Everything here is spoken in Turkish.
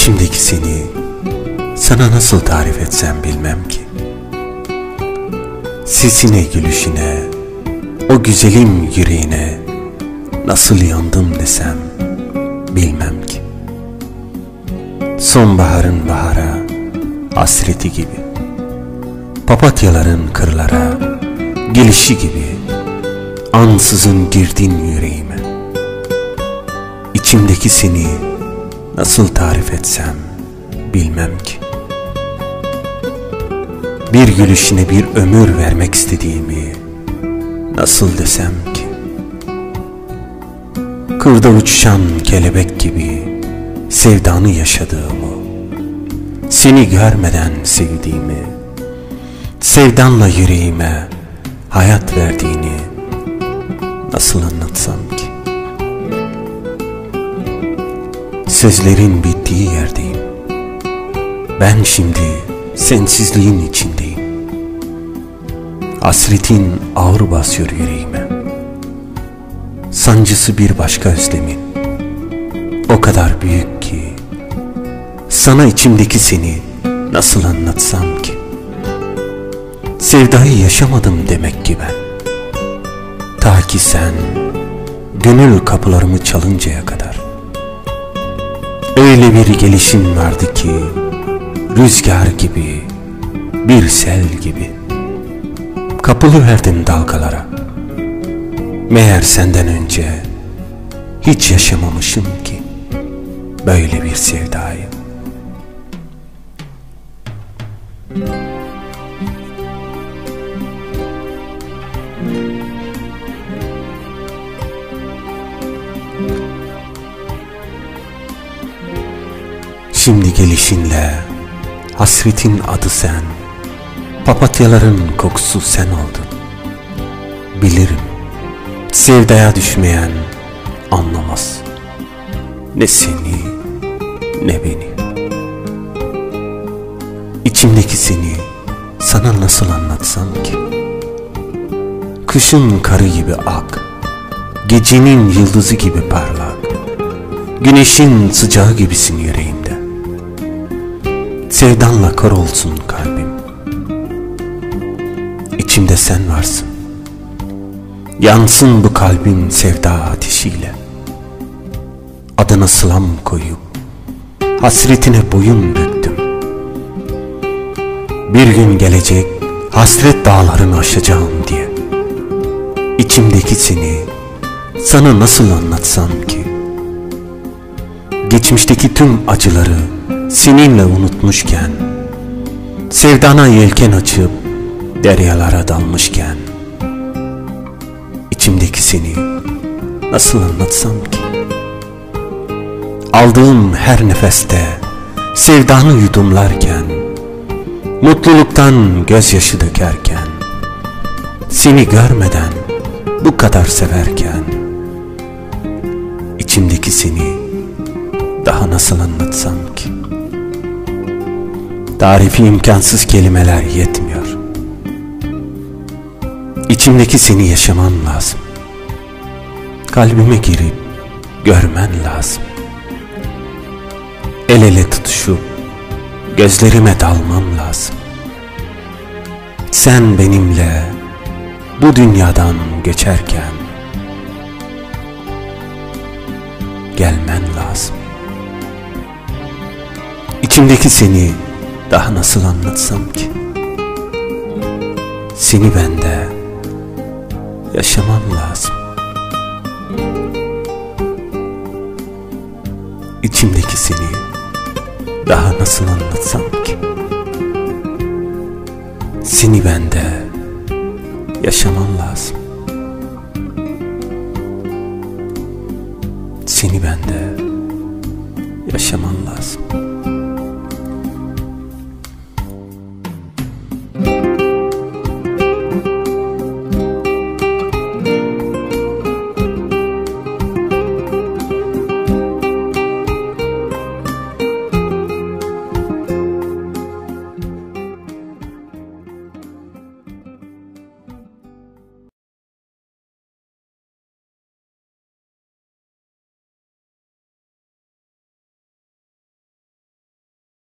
İçimdeki seni sana nasıl tarif etsem bilmem ki. Sesine, gülüşüne, o güzelim yüreğine nasıl yandım desem bilmem ki. Sonbaharın bahara hasreti gibi, papatyaların kırlara gelişi gibi ansızın girdin yüreğime. İçimdeki seni nasıl tarif etsem bilmem ki. Bir gülüşüne bir ömür vermek istediğimi nasıl desem ki. Kırda uçuşan kelebek gibi sevdanı yaşadığımı, seni görmeden sevdiğimi, sevdanla yüreğime hayat verdiğini nasıl anlatsam ki. Sözlerin bittiği yerdeyim. Ben şimdi sensizliğin içindeyim. Hasretin ağır basıyor yüreğime. Sancısı bir başka özlemin. O kadar büyük ki sana içimdeki seni nasıl anlatsam ki. Sevdayı yaşamadım demek ki ben. Ta ki sen gönül kapılarımı çalıncaya kadar. Öyle bir gelişin vardı ki rüzgar gibi, bir sel gibi kapılıverdim dalgalara. Meğer senden önce hiç yaşamamışım ki böyle bir sevdayı. Şimdi gelişinle hasretin adı sen, papatyaların kokusu sen oldun. Bilirim, sevdaya düşmeyen anlamaz ne seni ne beni. İçimdeki seni sana nasıl anlatsam ki. Kışın karı gibi ak, gecenin yıldızı gibi parlak, güneşin sıcağı gibisin yüreğimde. Sevdanla kor olsun kalbim. İçimde sen varsın. Yansın bu kalbim sevda ateşiyle. Adına sılam koyup hasretine boyun büktüm. Bir gün gelecek hasret dağlarını aşacağım diye. İçimdeki seni sana nasıl anlatsam ki. Geçmişteki tüm acıları seninle unutmuşken, sevdana yelken açıp deryalara dalmışken, içimdeki seni nasıl anlatsam ki. Aldığım her nefeste sevdanı yudumlarken, mutluluktan gözyaşı dökerken, seni görmeden bu kadar severken, içimdeki seni daha nasıl anlatsam ki. Tarifi imkansız kelimeler yetmiyor. İçimdeki seni yaşaman lazım. Kalbime girip görmen lazım. El ele tutuşup gözlerime dalman lazım. Sen benimle bu dünyadan geçerken gelmen lazım. İçimdeki seni daha nasıl anlatsam ki. Seni bende yaşaman lazım. İçimdeki seni daha nasıl anlatsam ki. Seni bende yaşaman lazım. Seni bende yaşaman lazım.